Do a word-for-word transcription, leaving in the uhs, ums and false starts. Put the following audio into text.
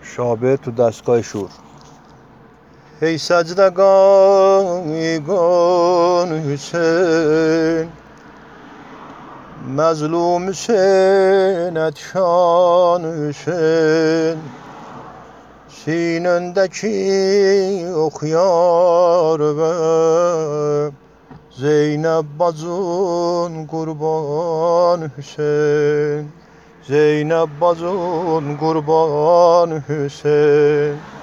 شابه تو دستگاه شور. ای سجدگان حسین، مظلوم حسینت شان Hüseyin. Sinendeki okuyar ve Zeynep bacın kurban Hüseyin. Zeynep bacın kurban Hüseyin.